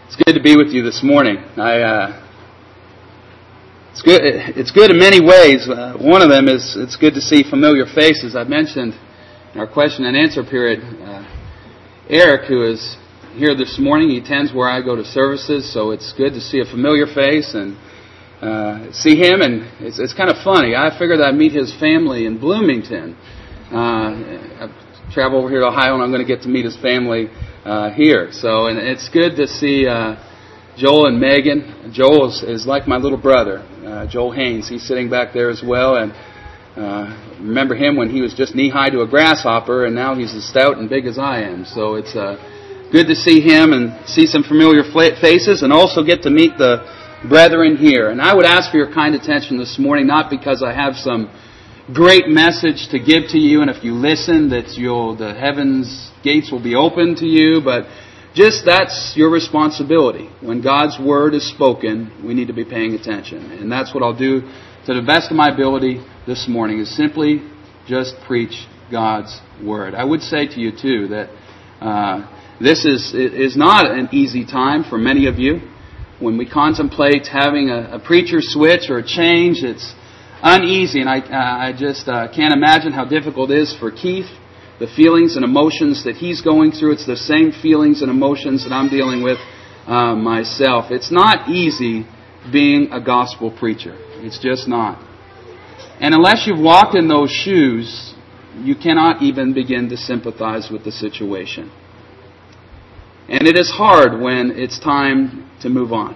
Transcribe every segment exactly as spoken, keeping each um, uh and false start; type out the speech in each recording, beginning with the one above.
It's good to be with you this morning. I, uh, it's good. It's good in many ways. Uh, one of them is it's good to see familiar faces. I mentioned in our question and answer period, uh, Eric, who is here this morning, he attends where I go to services, so it's good to see a familiar face and uh, see him. And it's, it's kind of funny. I figured I'd meet his family in Bloomington. Uh, I've traveled over here to Ohio, and I'm going to get to meet his family Uh, here. So, and it's good to see uh, Joel and Megan. Joel is, is like my little brother, uh, Joel Haynes. He's sitting back there as well, and uh, remember him when he was just knee-high to a grasshopper, and now he's as stout and big as I am. So it's uh, good to see him and see some familiar faces, and also get to meet the brethren here. And I would ask for your kind attention this morning, not because I have some great message to give to you, and if you listen, that you'll the heavens gates will be open to you, but just that's your responsibility. When God's Word is spoken, we need to be paying attention. And that's what I'll do to the best of my ability this morning, is simply just preach God's Word. I would say to you, too, that uh, this is is not an easy time for many of you. When we contemplate having a, a preacher switch or a change, it's uneasy, and I, uh, I just uh, can't imagine how difficult it is for Keith. The feelings and emotions that he's going through, it's the same feelings and emotions that I'm dealing with uh, myself. It's not easy being a gospel preacher. It's just not. And unless you've walked in those shoes, you cannot even begin to sympathize with the situation. And it is hard when it's time to move on.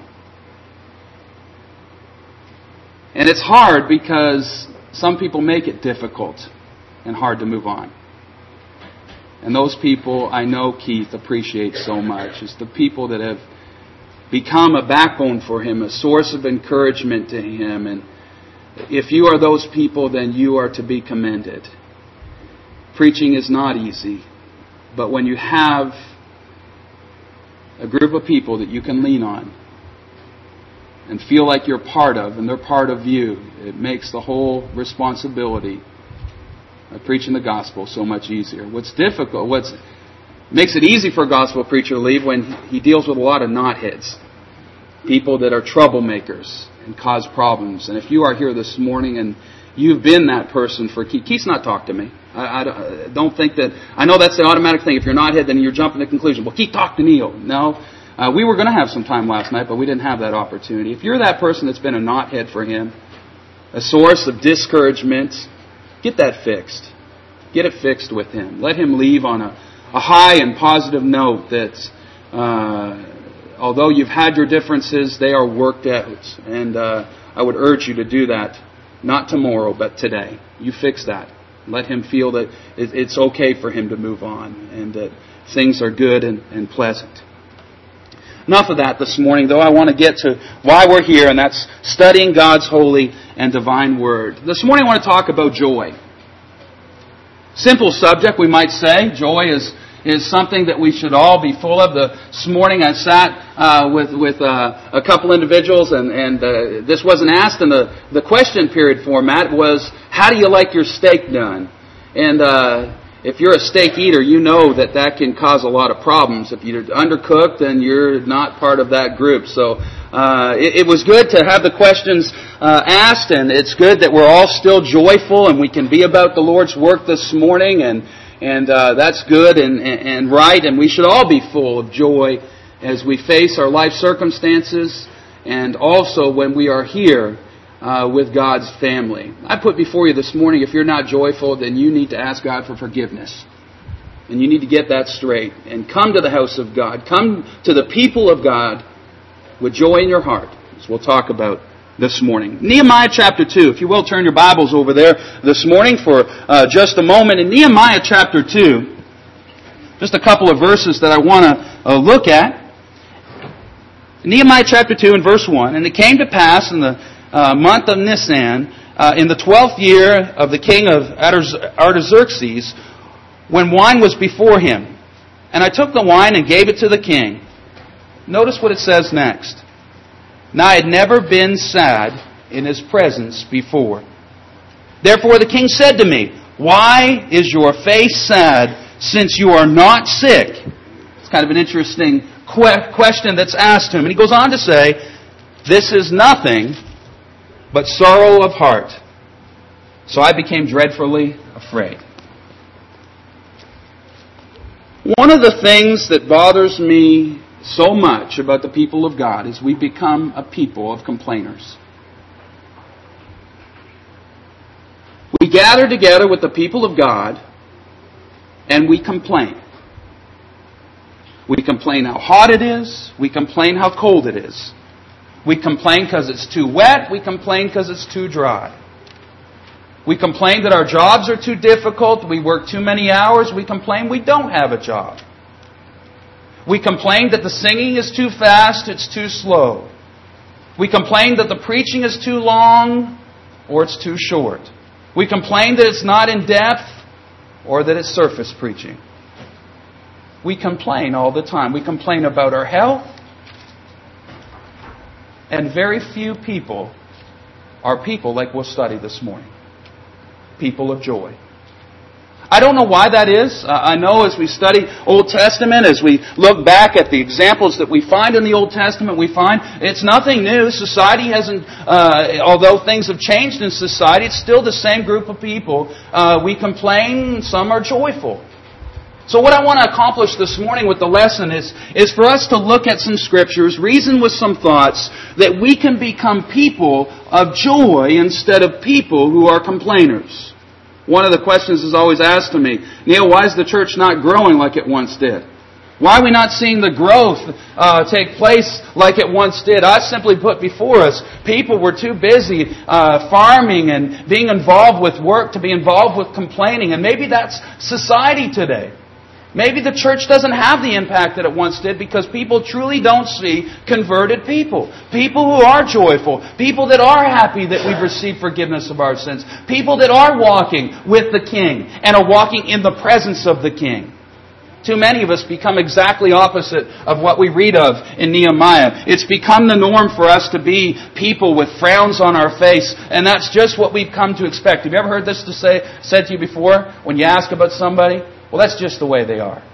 And it's hard because some people make it difficult and hard to move on. And those people, I know Keith appreciates so much. It's the people that have become a backbone for him, a source of encouragement to him. And if you are those people, then you are to be commended. Preaching is not easy. But when you have a group of people that you can lean on and feel like you're part of, and they're part of you, it makes the whole responsibility of preaching the gospel so much easier. What's difficult, what's makes it easy for a gospel preacher to leave when he deals with a lot of knotheads, people that are troublemakers and cause problems. And if you are here this morning and you've been that person for Keith, Keith's not talked to me. I, I don't think that, I know that's the automatic thing. If you're a knothead, then you're jumping to the conclusion, well, Keith talked to Neil. No, uh, we were going to have some time last night, but we didn't have that opportunity. If you're that person that's been a knothead for him, a source of discouragement, get that fixed. Get it fixed with him. Let him leave on a, a high and positive note that uh, although you've had your differences, they are worked out. And uh, I would urge you to do that, not tomorrow, but today. You fix that. Let him feel that it, it's okay for him to move on and that things are good and, and pleasant. Enough of that this morning, though. I want to get to why we're here, and that's studying God's holy and divine Word. This morning I want to talk about joy. Simple subject, we might say. Joy is is something that we should all be full of. This morning I sat uh, with with uh, a couple individuals, and and uh, this wasn't asked in the the question period format. It was, how do you like your steak done? And uh, if you're a steak eater, you know that that can cause a lot of problems. If you're undercooked, then you're not part of that group. So uh, it, it was good to have the questions uh, asked, and it's good that we're all still joyful and we can be about the Lord's work this morning, and and uh, that's good and, and, and right. And we should all be full of joy as we face our life circumstances, and also when we are here Uh, with God's family. I put before you this morning, if you're not joyful, then you need to ask God for forgiveness. And you need to get that straight. And come to the house of God. Come to the people of God with joy in your heart, as we'll talk about this morning. Nehemiah chapter two. If you will, turn your Bibles over there this morning for uh, just a moment. In Nehemiah chapter two, just a couple of verses that I want to uh, look at. Nehemiah chapter two and verse one. And it came to pass in the Uh, month of Nisan, uh, in the twelfth year of the king of Artaxerxes, when wine was before him. And I took the wine and gave it to the king. Notice what it says next. Now I had never been sad in his presence before. Therefore the king said to me, why is your face sad, since you are not sick? kind of an interesting que- question that's asked him. And he goes on to say, "This is nothing but sorrow of heart. So I became dreadfully afraid." One of the things that bothers me so much about the people of God is we become a people of complainers. We gather together with the people of God and we complain. We complain how hot it is. We complain how cold it is. We complain because it's too wet. We complain because it's too dry. We complain that our jobs are too difficult. We work too many hours. We complain we don't have a job. We complain that the singing is too fast, it's too slow. We complain that the preaching is too long or it's too short. We complain that it's not in depth or that it's surface preaching. We complain all the time. We complain about our health. And very few people are people like we'll study this morning. People of joy. I don't know why that is. Uh, I know as we study Old Testament, as we look back at the examples that we find in the Old Testament, we find it's nothing new. Society hasn't, uh, although things have changed in society, it's still the same group of people. Uh, we complain, some are joyful. So what I want to accomplish this morning with the lesson is, is for us to look at some scriptures, reason with some thoughts, that we can become people of joy instead of people who are complainers. One of the questions is always asked to me, "Neil, why is the church not growing like it once did? Why are we not seeing the growth uh, take place like it once did?" I simply put before us, people were too busy uh, farming and being involved with work to be involved with complaining. And maybe that's society today. Maybe the church doesn't have the impact that it once did because people truly don't see converted people. People who are joyful. People that are happy that we've received forgiveness of our sins. People that are walking with the King and are walking in the presence of the King. Too many of us become exactly opposite of what we read of in Nehemiah. It's become the norm for us to be people with frowns on our face, and that's just what we've come to expect. Have you ever heard this to say said to you before when you ask about somebody? Well, that's just the way they are.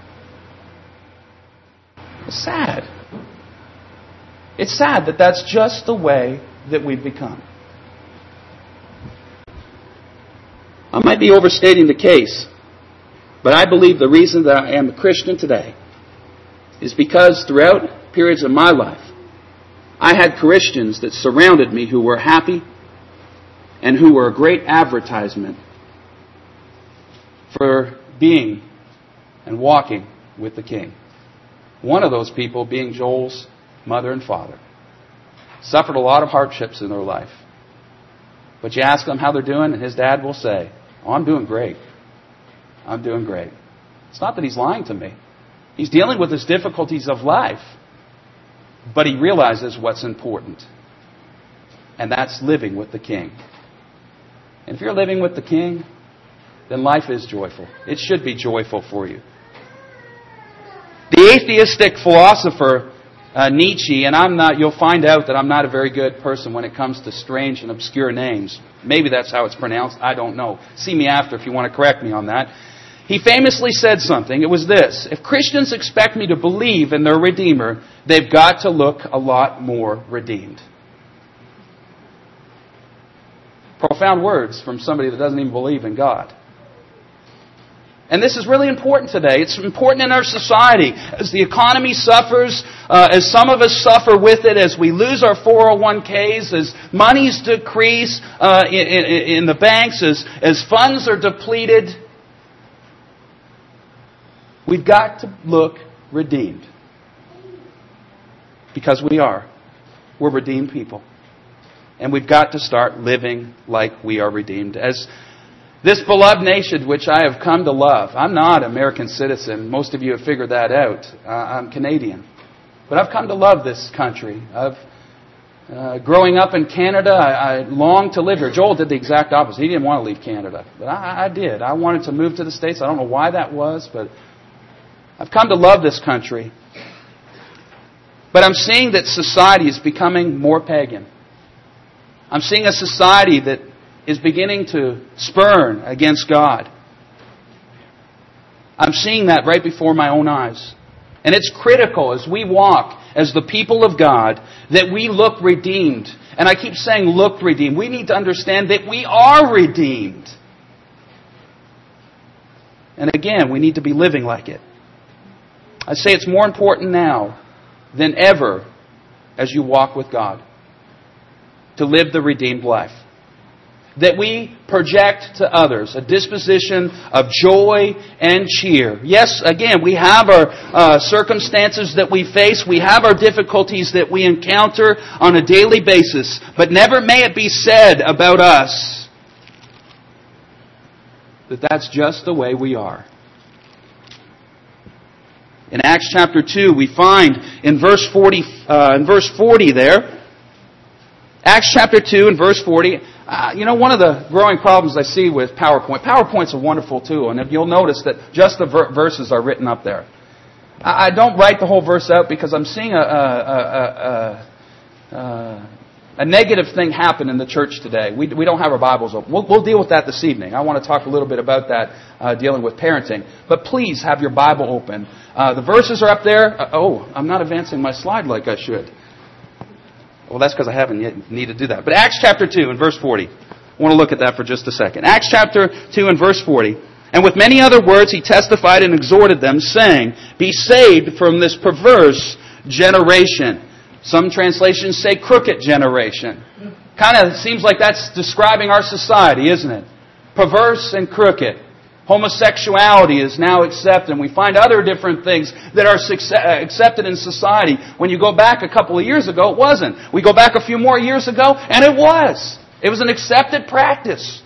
It's sad. It's sad that that's just the way that we've become. I might be overstating the case, but I believe the reason that I am a Christian today is because throughout periods of my life, I had Christians that surrounded me who were happy and who were a great advertisement for being and walking with the King. One of those people being Joel's mother and father. Suffered a lot of hardships in their life. But you ask them how they're doing, and his dad will say, "Oh, I'm doing great. I'm doing great." It's not that he's lying to me. He's dealing with his difficulties of life. But he realizes what's important. And that's living with the King. And if you're living with the King, then life is joyful. It should be joyful for you. The atheistic philosopher uh, Nietzsche, and I'm not, you'll find out that I'm not a very good person when it comes to strange and obscure names. Maybe that's how it's pronounced. I don't know. See me after if you want to correct me on that. He famously said something. It was this: if Christians expect me to believe in their Redeemer, they've got to look a lot more redeemed. Profound words from somebody that doesn't even believe in God. And this is really important today. It's important in our society. As the economy suffers, uh, as some of us suffer with it, as we lose our four oh one k's, as monies decrease uh, in, in, in the banks, as, as funds are depleted, we've got to look redeemed. Because we are. We're redeemed people. And we've got to start living like we are redeemed. As this beloved nation, which I have come to love. I'm not an American citizen. Most of you have figured that out. Uh, I'm Canadian. But I've come to love this country. I've, uh, growing up in Canada, I, I longed to live here. Joel did the exact opposite. He didn't want to leave Canada. But I, I did. I wanted to move to the States. I don't know why that was, but I've come to love this country. But I'm seeing that society is becoming more pagan. I'm seeing a society that is beginning to spurn against God. I'm seeing that right before my own eyes. And it's critical as we walk as the people of God that we look redeemed. And I keep saying look redeemed. We need to understand that we are redeemed. And again, we need to be living like it. I say it's more important now than ever as you walk with God to live the redeemed life. That we project to others a disposition of joy and cheer. Yes, again, we have our uh, circumstances that we face. We have our difficulties that we encounter on a daily basis. But never may it be said about us that that's just the way we are. In Acts chapter two, we find in verse forty, uh, in verse forty there, Acts chapter two and verse forty, uh, you know, one of the growing problems I see with PowerPoint, PowerPoint's a wonderful tool, and if you'll notice that just the ver- verses are written up there. I, I don't write the whole verse out because I'm seeing a, a, a, a, a, a negative thing happen in the church today. We, we don't have our Bibles open. We'll, we'll deal with that this evening. I want to talk a little bit about that, uh, dealing with parenting. But please have your Bible open. Uh, the verses are up there. Uh, oh, I'm not advancing my slide like I should. Well, that's because I haven't yet need to do that. But Acts chapter two and verse forty. I want to look at that for just a second. Acts chapter two and verse forty. And with many other words he testified and exhorted them, saying, be saved from this perverse generation. Some translations say crooked generation. Kind of seems like that's describing our society, isn't it? Perverse and crooked. Homosexuality is now accepted. And we find other different things that are accepted in society. When you go back a couple of years ago, it wasn't. We go back a few more years ago, and it was. It was an accepted practice.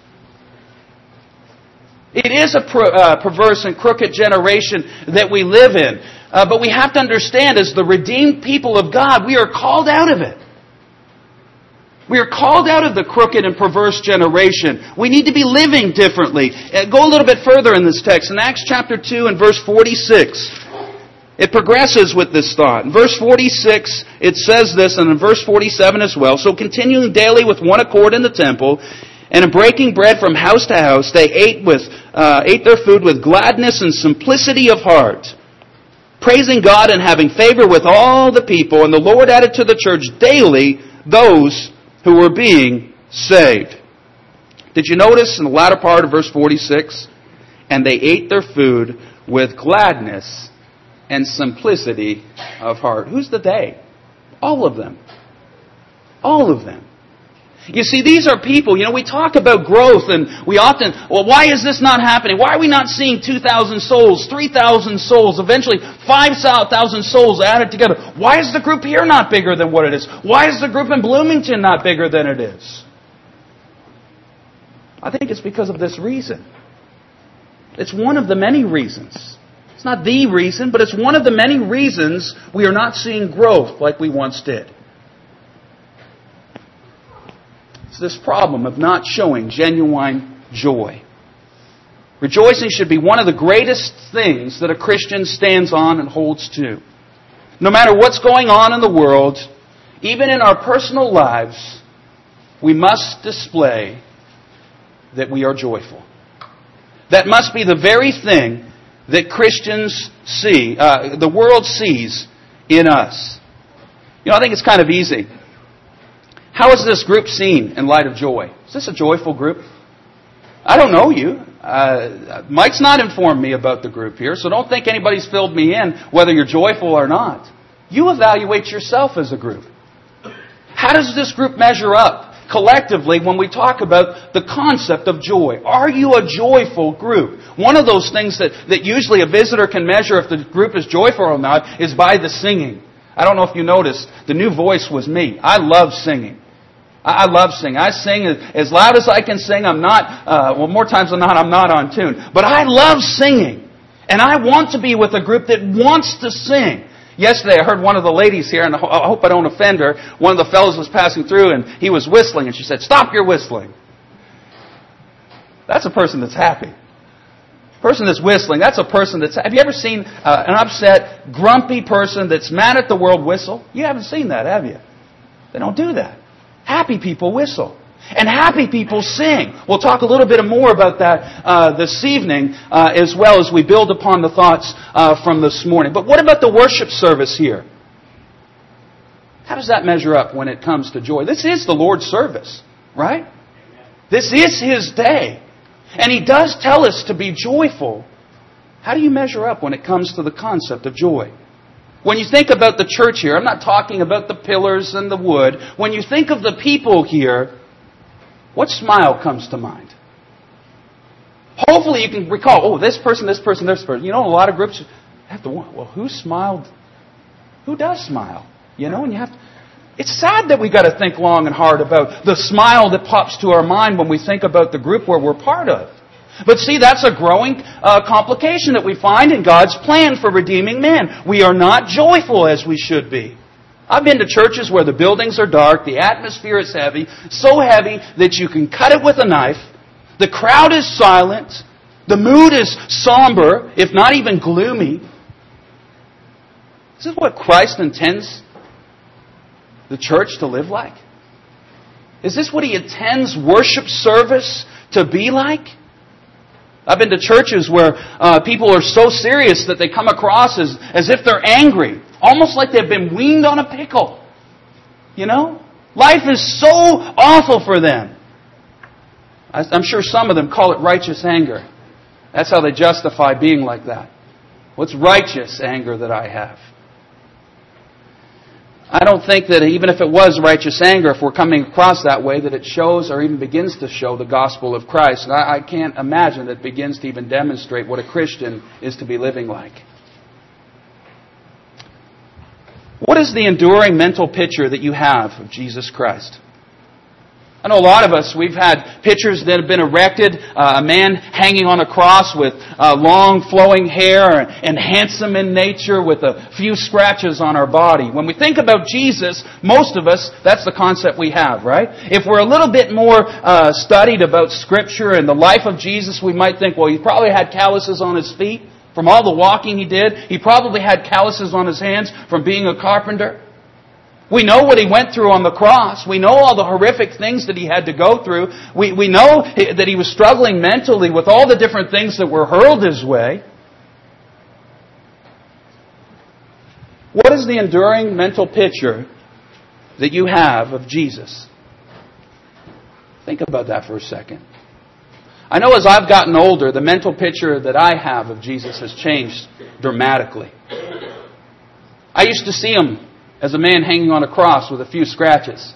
It is a per, uh, perverse and crooked generation that we live in. Uh, but we have to understand, as the redeemed people of God, we are called out of it. We are called out of the crooked and perverse generation. We need to be living differently. Uh, go a little bit further in this text. In Acts chapter two and verse forty-six, it progresses with this thought. In verse forty-six, it says this, and in verse forty-seven as well. So continuing daily with one accord in the temple, and in breaking bread from house to house, they ate with uh, ate their food with gladness and simplicity of heart, praising God and having favor with all the people. And the Lord added to the church daily those who were being saved. Did you notice in the latter part of verse forty-six? And they ate their food with gladness and simplicity of heart. Who's the they? All of them. All of them. You see, these are people, you know, we talk about growth and we often, well, why is this not happening? Why are we not seeing two thousand souls, three thousand souls, eventually five thousand souls added together? Why is the group here not bigger than what it is? Why is the group in Bloomington not bigger than it is? I think it's because of this reason. It's one of the many reasons. It's not the reason, but it's one of the many reasons we are not seeing growth like we once did. It's this problem of not showing genuine joy. Rejoicing should be one of the greatest things that a Christian stands on and holds to. No matter what's going on in the world, even in our personal lives, we must display that we are joyful. That must be the very thing that Christians see, uh, the world sees in us. You know, I think it's kind of easy. How is this group seen in light of joy? Is this a joyful group? I don't know you. Uh, Mike's not informed me about the group here, so don't think anybody's filled me in whether you're joyful or not. You evaluate yourself as a group. How does this group measure up collectively when we talk about the concept of joy? Are you a joyful group? One of those things that, that usually a visitor can measure if the group is joyful or not is by the singing. I don't know if you noticed, the new voice was me. I love singing. I love singing. I sing as loud as I can sing. I'm not, uh, well, more times than not, I'm not on tune. But I love singing. And I want to be with a group that wants to sing. Yesterday, I heard one of the ladies here, and I hope I don't offend her. One of the fellows was passing through, and he was whistling, and she said, "Stop your whistling." That's a person that's happy. A person that's whistling, that's a person that's... Have you ever seen uh, an upset, grumpy person that's mad at the world whistle? You haven't seen that, have you? They don't do that. Happy people whistle. And happy people sing. We'll talk a little bit more about that uh, this evening uh, as well as we build upon the thoughts uh, from this morning. But what about the worship service here? How does that measure up when it comes to joy? This is the Lord's service, right? This is His day. And He does tell us to be joyful. How do you measure up when it comes to the concept of joy? When you think about the church here, I'm not talking about the pillars and the wood. When you think of the people here, what smile comes to mind? Hopefully you can recall, oh, this person, this person, this person. You know, a lot of groups have to wonder, well, who smiled? Who does smile? You know, and you have to... It's sad that we got to think long and hard about the smile that pops to our mind when we think about the group where we're part of. But see, that's a growing uh, complication that we find in God's plan for redeeming man. We are not joyful as we should be. I've been to churches where the buildings are dark, the atmosphere is heavy, so heavy that you can cut it with a knife. The crowd is silent. The mood is somber, if not even gloomy. Is this what Christ intends the church to live like? Is this what He intends worship service to be like? I've been to churches where uh, people are so serious that they come across as, as if they're angry. Almost like they've been weaned on a pickle. You know? Life is so awful for them. I, I'm sure some of them call it righteous anger. That's how they justify being like that. What's righteous anger that I have? I don't think that even if it was righteous anger, if we're coming across that way, that it shows or even begins to show the gospel of Christ. And I, I can't imagine that it begins to even demonstrate what a Christian is to be living like. What is the enduring mental picture that you have of Jesus Christ? I know a lot of us, we've had pictures that have been erected, uh, a man hanging on a cross with uh, long flowing hair and, and handsome in nature with a few scratches on our body. When we think about Jesus, most of us, that's the concept we have, right? If we're a little bit more uh, studied about Scripture and the life of Jesus, we might think, well, he probably had calluses on his feet from all the walking he did. He probably had calluses on his hands from being a carpenter. We know what He went through on the cross. We know all the horrific things that He had to go through. We, we know that He was struggling mentally with all the different things that were hurled His way. What is the enduring mental picture that you have of Jesus? Think about that for a second. I know as I've gotten older, the mental picture that I have of Jesus has changed dramatically. I used to see Him as a man hanging on a cross with a few scratches.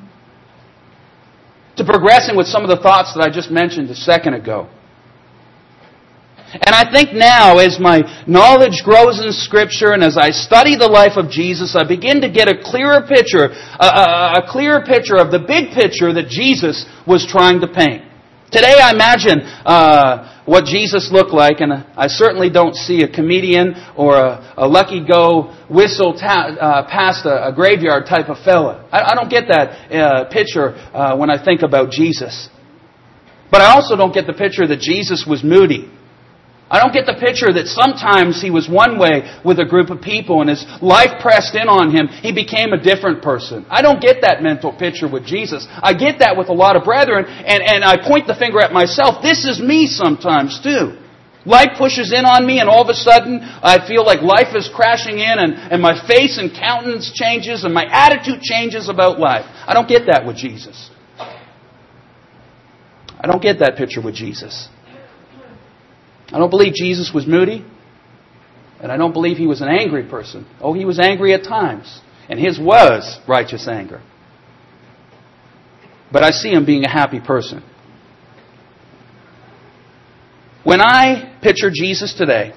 To progressing with some of the thoughts that I just mentioned a second ago. And I think now, as my knowledge grows in Scripture and as I study the life of Jesus, I begin to get a clearer picture, a, a, a clearer picture of the big picture that Jesus was trying to paint. Today I imagine uh, what Jesus looked like, and I certainly don't see a comedian or a, a lucky go whistle ta- uh, past a, a graveyard type of fella. I, I don't get that uh, picture uh, when I think about Jesus. But I also don't get the picture that Jesus was moody. I don't get the picture that sometimes He was one way with a group of people and as life pressed in on Him, He became a different person. I don't get that mental picture with Jesus. I get that with a lot of brethren, and, and I point the finger at myself. This is me sometimes too. Life pushes in on me and all of a sudden I feel like life is crashing in and, and my face and countenance changes and my attitude changes about life. I don't get that with Jesus. I don't get that picture with Jesus. I don't believe Jesus was moody. And I don't believe He was an angry person. Oh, He was angry at times. And His was righteous anger. But I see Him being a happy person. When I picture Jesus today,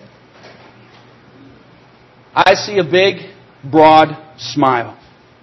I see a big, broad smile.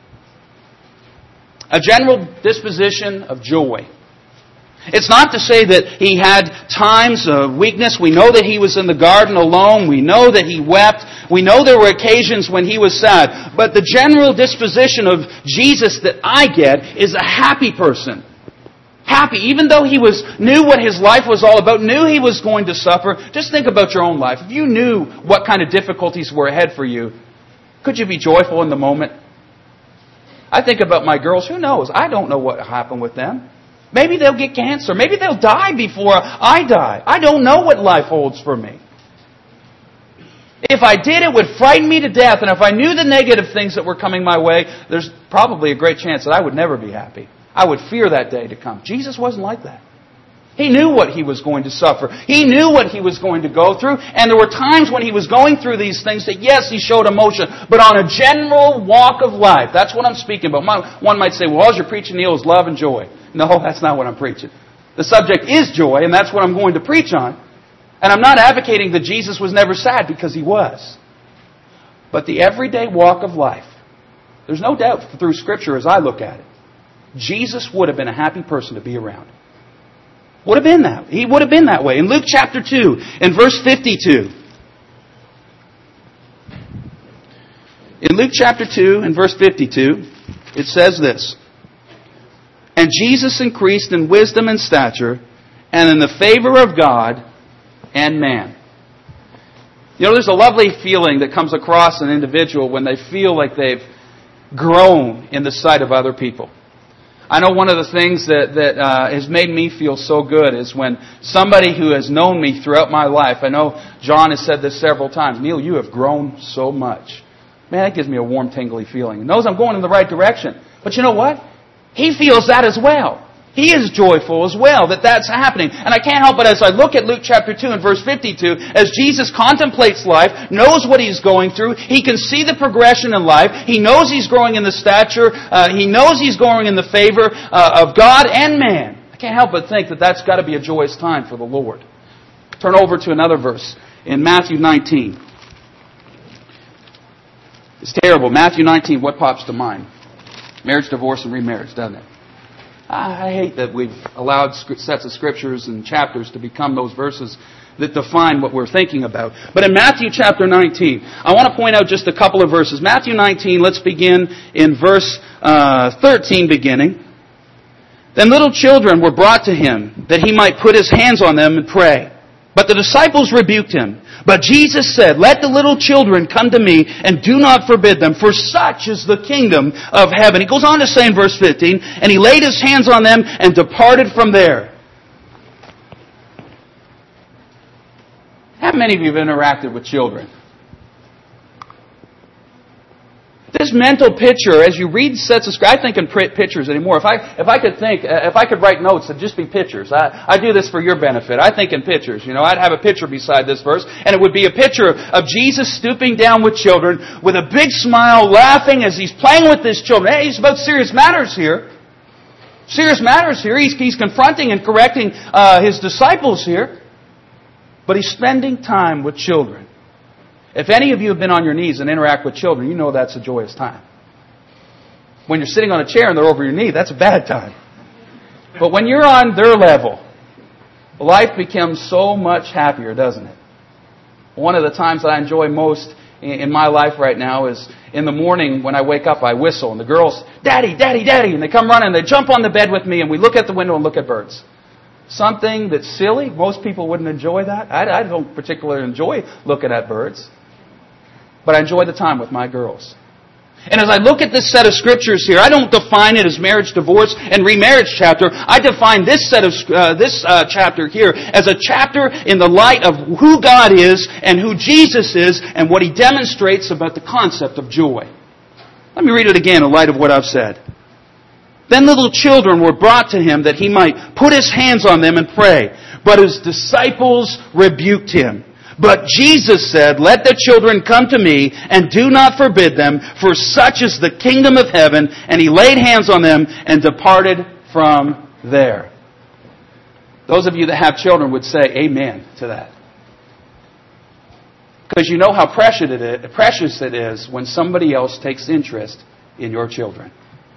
A general disposition of joy. It's not to say that He had times of weakness. We know that He was in the garden alone. We know that He wept. We know there were occasions when He was sad. But the general disposition of Jesus that I get is a happy person. Happy, even though He was knew what His life was all about, knew He was going to suffer. Just think about your own life. If you knew what kind of difficulties were ahead for you, could you be joyful in the moment? I think about my girls. Who knows? I don't know what happened with them. Maybe they'll get cancer. Maybe they'll die before I die. I don't know what life holds for me. If I did, it would frighten me to death. And if I knew the negative things that were coming my way, there's probably a great chance that I would never be happy. I would fear that day to come. Jesus wasn't like that. He knew what He was going to suffer. He knew what He was going to go through. And there were times when He was going through these things that, yes, He showed emotion. But on a general walk of life, that's what I'm speaking about. One might say, well, all you're preaching, Neil, is love and joy. No, that's not what I'm preaching. The subject is joy, and that's what I'm going to preach on. And I'm not advocating that Jesus was never sad, because He was. But the everyday walk of life, there's no doubt through Scripture as I look at it, Jesus would have been a happy person to be around. Would have been that. He would have been that way. In Luke chapter two, in verse fifty-two. In Luke chapter two, in verse fifty-two, it says this. And Jesus increased in wisdom and stature, and in the favor of God and man. You know, there's a lovely feeling that comes across an individual when they feel like they've grown in the sight of other people. I know one of the things that, that uh, has made me feel so good is when somebody who has known me throughout my life, I know John has said this several times, Neil, you have grown so much. Man, that gives me a warm, tingly feeling. He knows I'm going in the right direction. But you know what? He feels that as well. He is joyful as well that that's happening. And I can't help but as I look at Luke chapter two and verse fifty-two, as Jesus contemplates life, knows what He's going through, He can see the progression in life, He knows He's growing in the stature, uh, He knows He's growing in the favor uh, of God and man. I can't help but think that that's got to be a joyous time for the Lord. Turn over to another verse in Matthew nineteen. It's terrible. Matthew nineteen, what pops to mind? Marriage, divorce, and remarriage, doesn't it? I hate that we've allowed sets of scriptures and chapters to become those verses that define what we're thinking about. But in Matthew chapter nineteen, I want to point out just a couple of verses. Matthew nineteen, let's begin in verse uh, thirteen beginning. Then little children were brought to Him, that He might put His hands on them and pray. But the disciples rebuked Him. But Jesus said, let the little children come to me, and do not forbid them, for such is the kingdom of heaven. He goes on to say in verse fifteen, and He laid His hands on them and departed from there. How many of you have interacted with children? This mental picture, as you read sets of scripture, I think in pictures anymore. If I if I could think, if I could write notes, it'd just be pictures. I, I do this for your benefit. I think in pictures. You know, I'd have a picture beside this verse, and it would be a picture of Jesus stooping down with children, with a big smile, laughing as He's playing with His children. Hey, He's about serious matters here. Serious matters here. He's, he's confronting and correcting uh, His disciples here. But He's spending time with children. If any of you have been on your knees and interact with children, you know that's a joyous time. When you're sitting on a chair and they're over your knee, that's a bad time. But when you're on their level, life becomes so much happier, doesn't it? One of the times that I enjoy most in my life right now is in the morning when I wake up, I whistle, and the girls, Daddy, Daddy, Daddy, and they come running, they jump on the bed with me, and we look at the window and look at birds. Something that's silly. Most people wouldn't enjoy that. I, I don't particularly enjoy looking at birds. But I enjoy the time with my girls. And as I look at this set of scriptures here, I don't define it as marriage, divorce, and remarriage chapter. I define this set of uh, this uh, chapter here as a chapter in the light of who God is and who Jesus is and what He demonstrates about the concept of joy. Let me read it again in light of what I've said. Then little children were brought to Him that He might put His hands on them and pray. But His disciples rebuked Him. But Jesus said, let the children come to me, and do not forbid them, for such is the kingdom of heaven. And He laid hands on them and departed from there. Those of you that have children would say amen to that. Because you know how precious it is when somebody else takes interest in your children.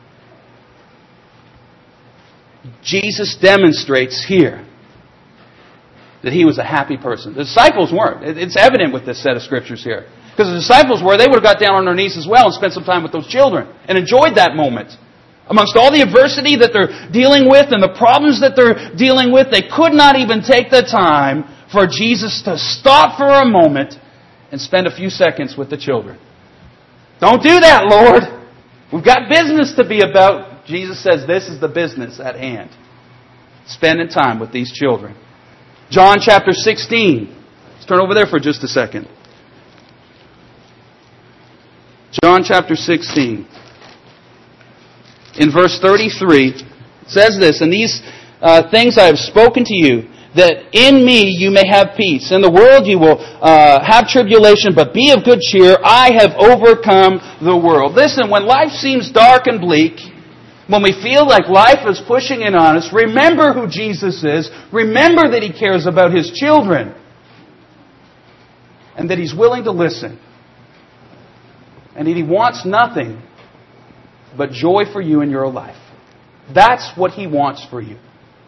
Jesus demonstrates here that He was a happy person. The disciples weren't. It's evident with this set of scriptures here. Because the disciples were, they would have got down on their knees as well and spent some time with those children and enjoyed that moment. Amongst all the adversity that they're dealing with and the problems that they're dealing with, they could not even take the time for Jesus to stop for a moment and spend a few seconds with the children. Don't do that, Lord. We've got business to be about. Jesus says this is the business at hand. spending time with these children. John chapter sixteen. Let's turn over there for just a second. John chapter sixteen. In verse thirty-three, it says this, "And these uh, things I have spoken to you, that in me you may have peace. In the world you will uh, have tribulation, but be of good cheer. I have overcome the world." Listen, when life seems dark and bleak, when we feel like life is pushing in on us, remember who Jesus is. Remember that He cares about His children. And that He's willing to listen. And that He wants nothing but joy for you in your life. That's what He wants for you.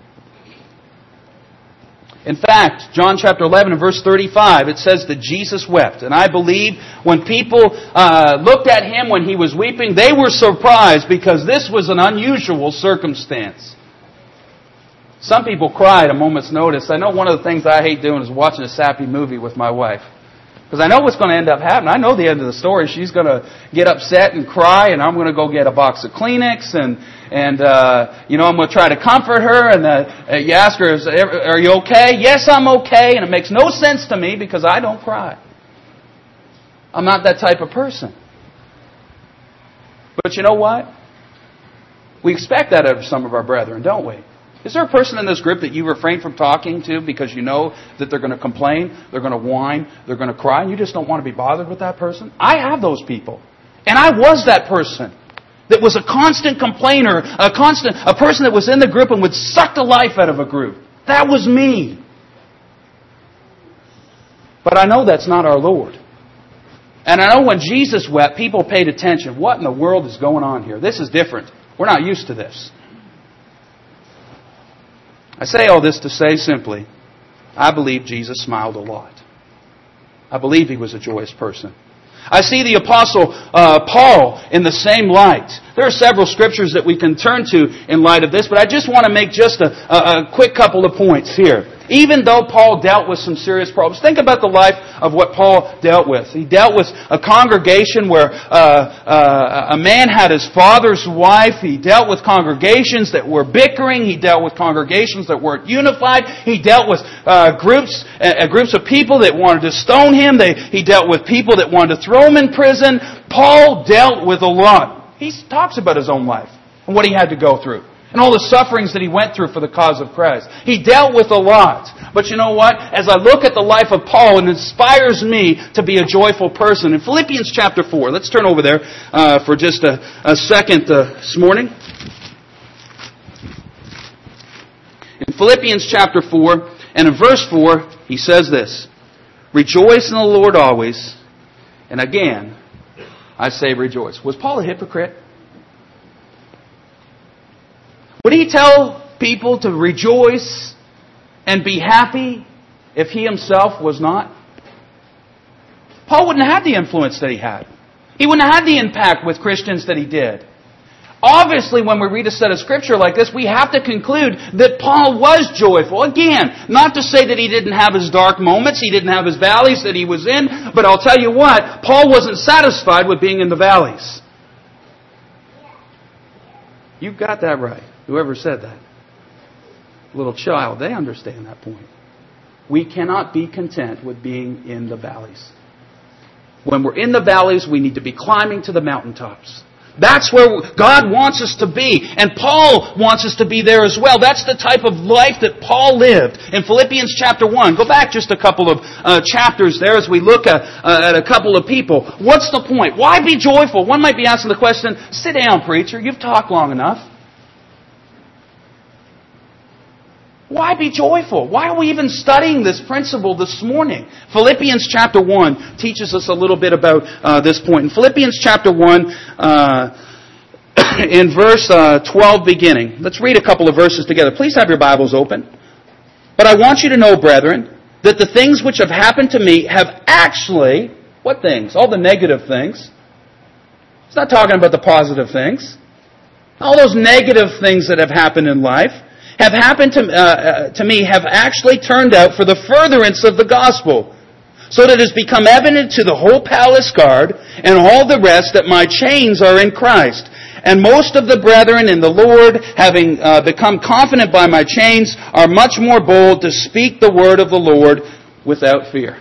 In fact, John chapter eleven and verse thirty-five, it says that Jesus wept. And I believe when people uh, looked at Him when He was weeping, they were surprised because this was an unusual circumstance. Some people cry at a moment's notice. I know one of the things I hate doing is watching a sappy movie with my wife. Because I know what's going to end up happening. I know the end of the story. She's going to get upset and cry, and I'm going to go get a box of Kleenex, and and uh, you know I'm going to try to comfort her. And uh, you ask her, "Are you okay?" "Yes, I'm okay." And it makes no sense to me because I don't cry. I'm not that type of person. But you know what? We expect that of some of our brethren, don't we? Is there a person in this group that you refrain from talking to because you know that they're going to complain, they're going to whine, they're going to cry, and you just don't want to be bothered with that person? I have those people. And I was that person that was a constant complainer, a constant, a person that was in the group and would suck the life out of a group. That was me. But I know that's not our Lord. And I know when Jesus wept, people paid attention. What in the world is going on here? This is different. We're not used to this. I say all this to say simply, I believe Jesus smiled a lot. I believe He was a joyous person. I see the Apostle uh, Paul in the same light. There are several scriptures that we can turn to in light of this, but I just want to make just a, a, a quick couple of points here. Even though Paul dealt with some serious problems, think about the life of what Paul dealt with. He dealt with a congregation where uh, uh, a man had his father's wife. He dealt with congregations that were bickering. He dealt with congregations that weren't unified. He dealt with uh, groups uh, groups of people that wanted to stone him. They, he dealt with people that wanted to throw him in prison. Paul dealt with a lot. He talks about his own life and what he had to go through. And all the sufferings that he went through for the cause of Christ. He dealt with a lot. But you know what? As I look at the life of Paul, it inspires me to be a joyful person. In Philippians chapter four, let's turn over there uh, for just a, a second uh, this morning. In Philippians chapter four, and in verse four, he says this, "Rejoice in the Lord always." And again, I say rejoice. Was Paul a hypocrite? Would he tell people to rejoice and be happy if he himself was not? Paul wouldn't have had the influence that he had. He wouldn't have had the impact with Christians that he did. Obviously, when we read a set of Scripture like this, we have to conclude that Paul was joyful. Again, not to say that he didn't have his dark moments, he didn't have his valleys that he was in, but I'll tell you what, Paul wasn't satisfied with being in the valleys. You got that right. Whoever said that. Little child, they understand that point. We cannot be content with being in the valleys. When we're in the valleys, we need to be climbing to the mountaintops. That's where God wants us to be. And Paul wants us to be there as well. That's the type of life that Paul lived. In Philippians chapter one, go back just a couple of uh, chapters there as we look at, uh, at a couple of people. What's the point? Why be joyful? One might be asking the question, sit down, preacher. You've talked long enough. Why be joyful? Why are we even studying this principle this morning? Philippians chapter one teaches us a little bit about uh, this point. In Philippians chapter one, uh, in verse uh, twelve beginning, let's read a couple of verses together. Please have your Bibles open. "But I want you to know, brethren, that the things which have happened to me have actually," what things? All the negative things. It's not talking about the positive things. All those negative things that have happened in life have happened to, uh, to me have actually turned out for the furtherance of the gospel, so that it has become evident to the whole palace guard and all the rest that my chains are in Christ. And most of the brethren in the Lord, having uh, become confident by my chains, are much more bold to speak the word of the Lord without fear.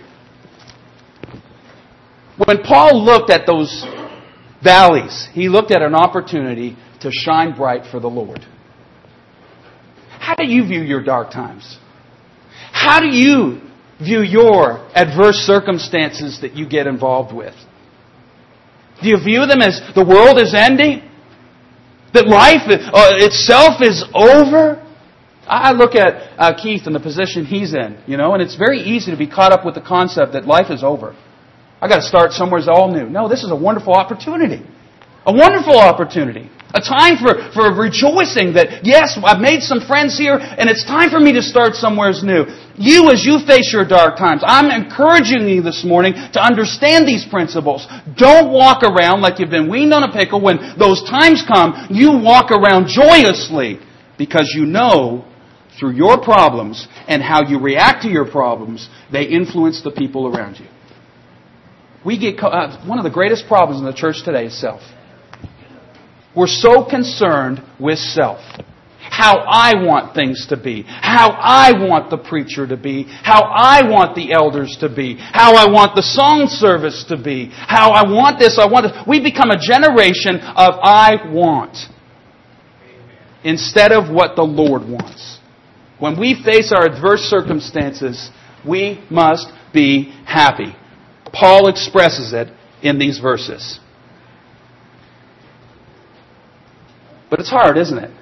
When Paul looked at those valleys, he looked at an opportunity to shine bright for the Lord. How do you view your dark times? How do you view your adverse circumstances that you get involved with? Do you view them as the world is ending? That life uh, itself is over? I look at uh, Keith and the position he's in, you know, and it's very easy to be caught up with the concept that life is over. I got to start somewhere all new. No, this is a wonderful opportunity. A wonderful opportunity. A time for, for rejoicing that, yes, I've made some friends here, and it's time for me to start somewhere new. You, as you face your dark times, I'm encouraging you this morning to understand these principles. Don't walk around like you've been weaned on a pickle. When those times come, you walk around joyously because you know through your problems and how you react to your problems, they influence the people around you. We get uh, one of the greatest problems in the church today is self. We're so concerned with self. How I want things to be. How I want the preacher to be. How I want the elders to be. How I want the song service to be. How I want this, I want this. We become a generation of I want. Instead of what the Lord wants. When we face our adverse circumstances, we must be happy. Paul expresses it in these verses. But it's hard, isn't it?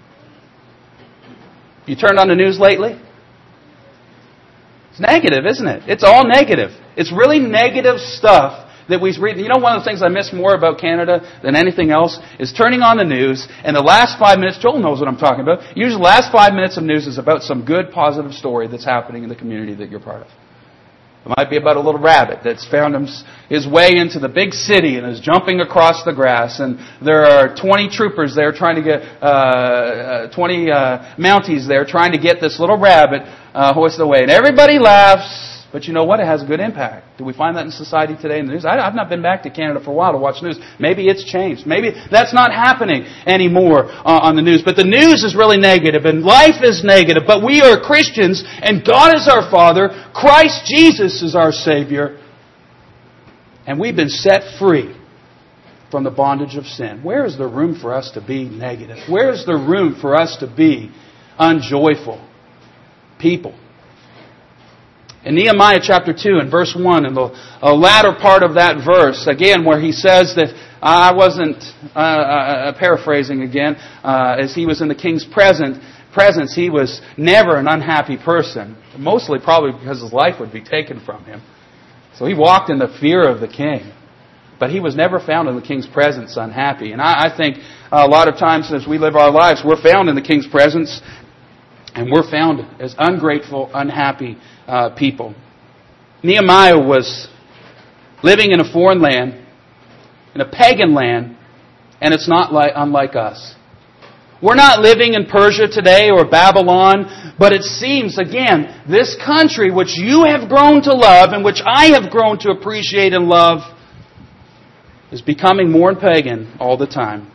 You turned on the news lately? It's negative, isn't it? It's all negative. It's really negative stuff that we read. You know, one of the things I miss more about Canada than anything else is turning on the news, and the last five minutes, Joel knows what I'm talking about, usually the last five minutes of news is about some good, positive story that's happening in the community that you're part of. It might be about a little rabbit that's found his way into the big city and is jumping across the grass. And there are twenty troopers there trying to get, uh, twenty uh, Mounties there trying to get this little rabbit uh, hoisted away. And everybody laughs. But you know what? It has a good impact. Do we find that in society today in the news? I, I've not been back to Canada for a while to watch news. Maybe it's changed. Maybe that's not happening anymore uh, on the news. But the news is really negative and life is negative. But we are Christians and God is our Father. Christ Jesus is our Savior. And we've been set free from the bondage of sin. Where is the room for us to be negative? Where is the room for us to be unjoyful people? In Nehemiah chapter two and verse one, in the uh, latter part of that verse, again, where he says that, I wasn't uh, uh, paraphrasing again, uh, as he was in the king's present, presence, he was never an unhappy person. Mostly probably because his life would be taken from him. So he walked in the fear of the king. But he was never found in the king's presence unhappy. And I, I think a lot of times as we live our lives, we're found in the king's presence and we're found as ungrateful, unhappy uh, people. Nehemiah was living in a foreign land, in a pagan land, and it's not like, unlike us. We're not living in Persia today or Babylon, but it seems, again, this country which you have grown to love and which I have grown to appreciate and love is becoming more pagan all the time.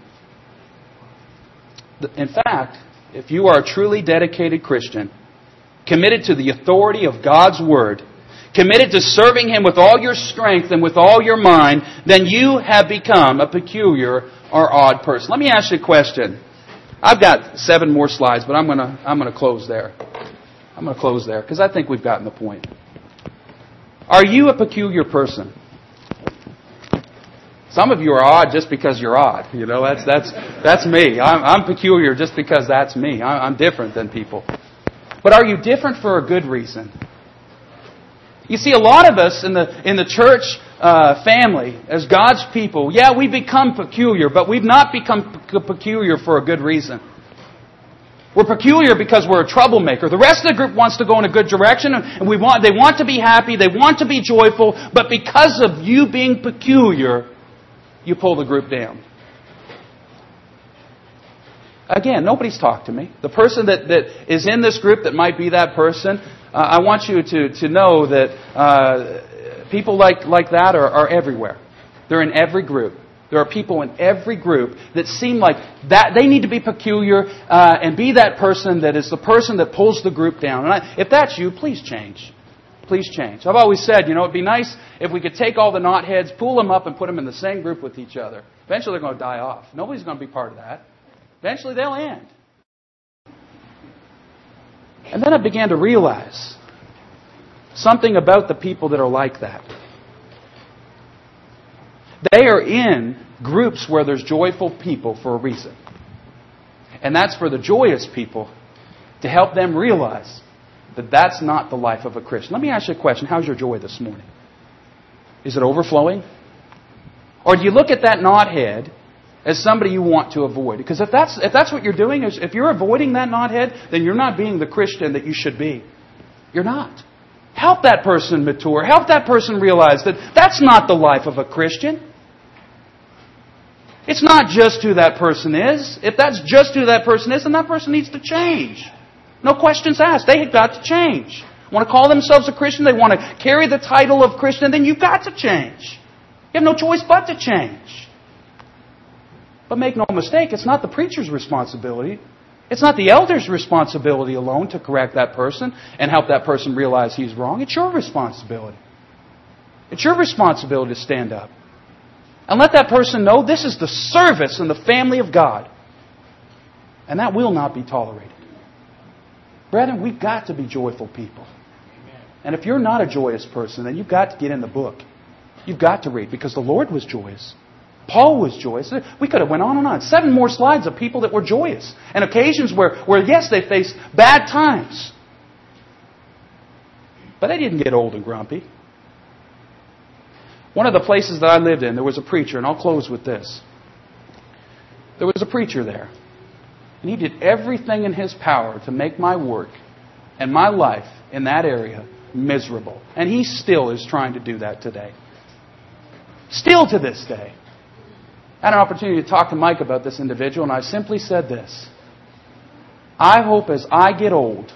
In fact, if you are a truly dedicated Christian, committed to the authority of God's Word, committed to serving Him with all your strength and with all your mind, then you have become a peculiar or odd person. Let me ask you a question. I've got seven more slides, but I'm going to I'm going to close there. I'm going to close there because I think we've gotten the point. Are you a peculiar person? Some of you are odd just because you're odd. You know, that's that's that's me. I'm, I'm peculiar just because that's me. I'm different than people. But are you different for a good reason? You see, a lot of us in the in the church uh, family, as God's people, yeah, we become peculiar, but we've not become pe- peculiar for a good reason. We're peculiar because we're a troublemaker. The rest of the group wants to go in a good direction, and we want they want to be happy, they want to be joyful, but because of you being peculiar, you pull the group down. Again, nobody's talked to me. The person that, that is in this group that might be that person, uh, I want you to, to know that uh, people like, like that are, are everywhere. They're in every group. There are people in every group that seem like that they need to be peculiar uh, and be that person that is the person that pulls the group down. And I, if that's you, please change. Please change. I've always said, you know, it'd be nice if we could take all the knotheads, pull them up, and put them in the same group with each other. Eventually they're going to die off. Nobody's going to be part of that. Eventually they'll end. And then I began to realize something about the people that are like that. They are in groups where there's joyful people for a reason. And that's for the joyous people to help them realize that that's not the life of a Christian. Let me ask you a question. How's your joy this morning? Is it overflowing? Or do you look at that knothead as somebody you want to avoid? Because if that's if that's what you're doing, is if you're avoiding that knothead, then you're not being the Christian that you should be. You're not. Help that person mature. Help that person realize that that's not the life of a Christian. It's not just who that person is. If that's just who that person is, then that person needs to change. No questions asked. They've got to change. Want to call themselves a Christian? They want to carry the title of Christian? Then you've got to change. You have no choice but to change. But make no mistake, it's not the preacher's responsibility. It's not the elder's responsibility alone to correct that person and help that person realize he's wrong. It's your responsibility. It's your responsibility to stand up. And let that person know this is the service in the family of God. And that will not be tolerated. Brethren, we've got to be joyful people. And if you're not a joyous person, then you've got to get in the book. You've got to read, because the Lord was joyous. Paul was joyous. We could have went on and on. Seven more slides of people that were joyous. And occasions where, where yes, they faced bad times. But they didn't get old and grumpy. One of the places that I lived in, there was a preacher, and I'll close with this. There was a preacher there. And he did everything in his power to make my work and my life in that area miserable. And he still is trying to do that today. Still to this day. I had an opportunity to talk to Mike about this individual, and I simply said this. I hope as I get old,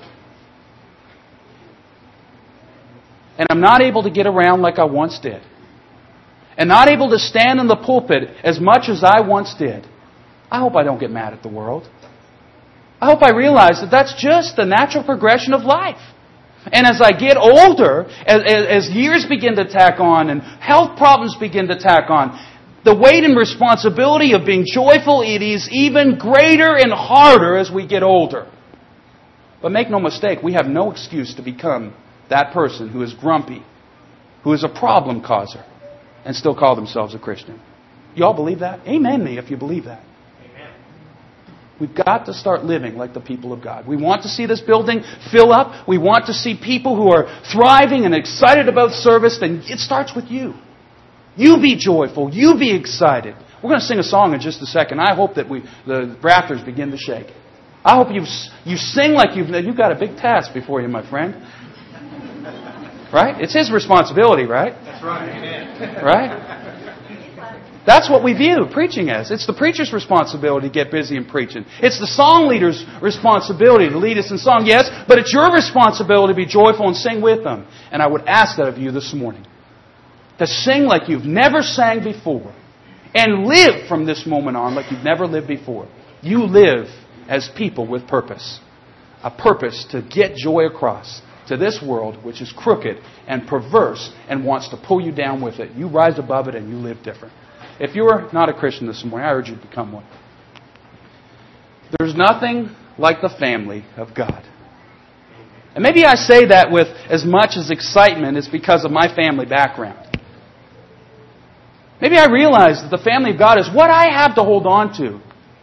and I'm not able to get around like I once did, and not able to stand in the pulpit as much as I once did, I hope I don't get mad at the world. I hope I realize that that's just the natural progression of life. And as I get older, as, as years begin to tack on and health problems begin to tack on, the weight and responsibility of being joyful, it is even greater and harder as we get older. But make no mistake, we have no excuse to become that person who is grumpy, who is a problem causer, and still call themselves a Christian. You all believe that? Amen me if you believe that. We've got to start living like the people of God. We want to see this building fill up. We want to see people who are thriving and excited about service. Then it starts with you. You be joyful. You be excited. We're going to sing a song in just a second. I hope that we the rafters begin to shake. I hope you you sing like you've you've got a big task before you, my friend. Right? It's his responsibility, right? That's right. Amen. Right? That's what we view preaching as. It's the preacher's responsibility to get busy in preaching. It's the song leader's responsibility to lead us in song, yes, but it's your responsibility to be joyful and sing with them. And I would ask that of you this morning. To sing like you've never sang before. And live from this moment on like you've never lived before. You live as people with purpose. A purpose to get joy across to this world which is crooked and perverse and wants to pull you down with it. You rise above it and you live different. If you are not a Christian this morning, I urge you to become one. There's nothing like the family of God. And maybe I say that with as much as excitement as because of my family background. Maybe I realize that the family of God is what I have to hold on to.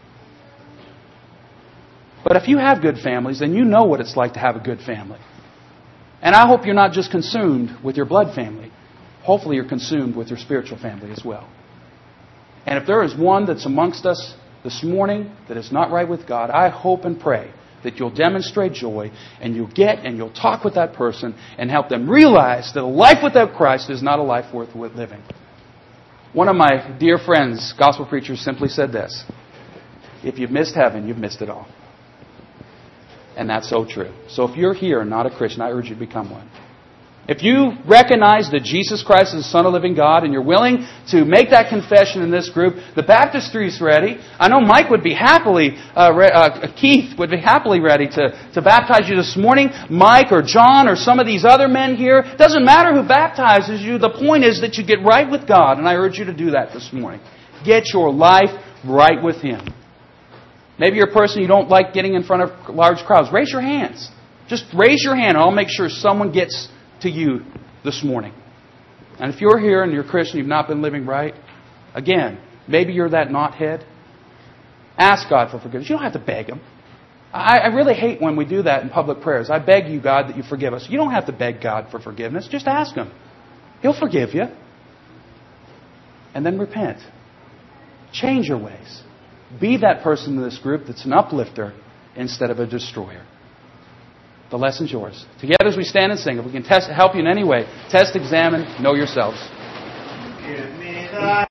But if you have good families, then you know what it's like to have a good family. And I hope you're not just consumed with your blood family. Hopefully you're consumed with your spiritual family as well. And if there is one that's amongst us this morning that is not right with God, I hope and pray that you'll demonstrate joy and you'll get and you'll talk with that person and help them realize that a life without Christ is not a life worth living. One of my dear friends, gospel preachers, simply said this: if you've missed heaven, you've missed it all. And that's so true. So if you're here and not a Christian, I urge you to become one. If you recognize that Jesus Christ is the Son of the living God and you're willing to make that confession in this group, the baptistry is ready. I know Mike would be happily, uh, re- uh, Keith would be happily ready to, to baptize you this morning. Mike or John or some of these other men here. It doesn't matter who baptizes you. The point is that you get right with God, and I urge you to do that this morning. Get your life right with Him. Maybe you're a person you don't like getting in front of large crowds. Raise your hands. Just raise your hand and I'll make sure someone gets to you this morning. And if you're here and you're a Christian, you've not been living right, again, maybe you're that knothead. Ask God for forgiveness. You don't have to beg Him. I, I really hate when we do that in public prayers. I beg you, God, that you forgive us. You don't have to beg God for forgiveness. Just ask Him. He'll forgive you. And then repent. Change your ways. Be that person in this group that's an uplifter instead of a destroyer. The lesson's yours. Together as we stand and sing, if we can test, help you in any way, test, examine, know yourselves. Give me thy